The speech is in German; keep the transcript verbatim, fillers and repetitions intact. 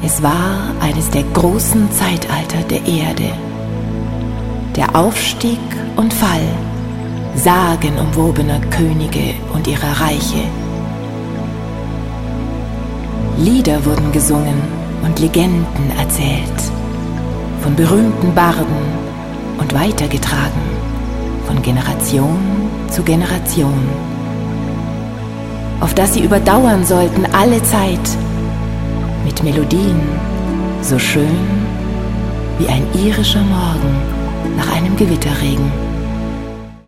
Es war eines der großen Zeitalter der Erde. Der Aufstieg und Fall sagenumwobener Könige und ihrer Reiche. Lieder wurden gesungen und Legenden erzählt, von berühmten Barden und weitergetragen, von Generation zu Generation, auf dass sie überdauern sollten alle Zeit, mit Melodien so schön wie ein irischer Morgen nach einem Gewitterregen.